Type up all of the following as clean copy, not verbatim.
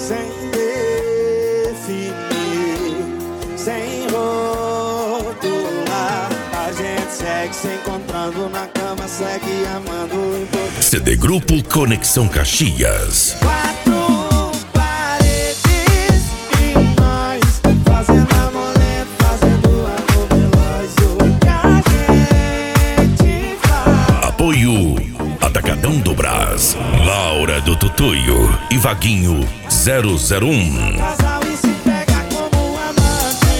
sem definir, sem rotular. A gente segue se encontrando na cama, segue amando em todo. CD Grupo Conexão Caxias. Quatro paredes e nós fazendo amor lento, fazendo amor veloz. O que a gente faz. Apoio Atacadão do Brás, Laura do Tutuio e Vaguinho 001. Casal e se pega como um amante.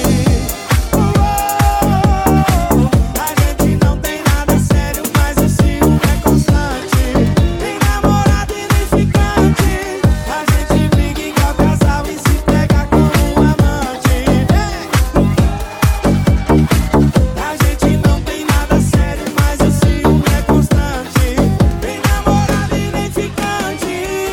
A gente não tem nada sério, mas o ciúme é constante. Tem namorado e nem ficante. A gente briga igual casal e se pega como um amante. A gente não tem nada sério, mas o ciúme é constante. Tem namorado e nem ficante.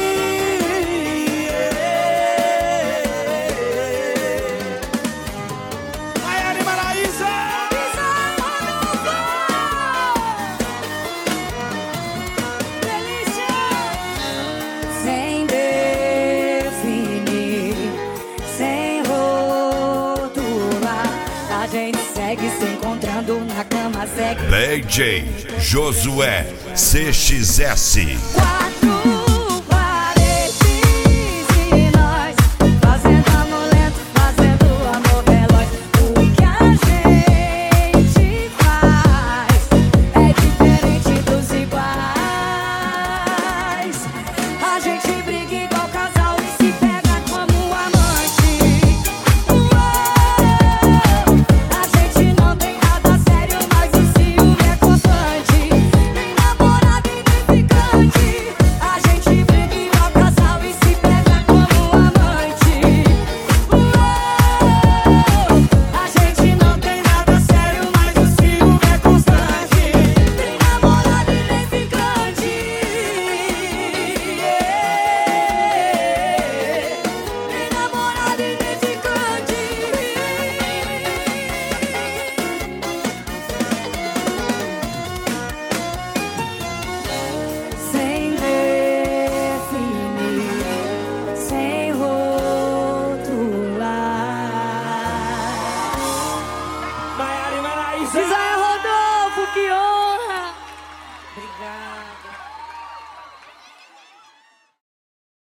Maiara e Maraísa! Sem definir, sem rotular, a gente segue se encontrando na cama, segue. DJ Josué CXS.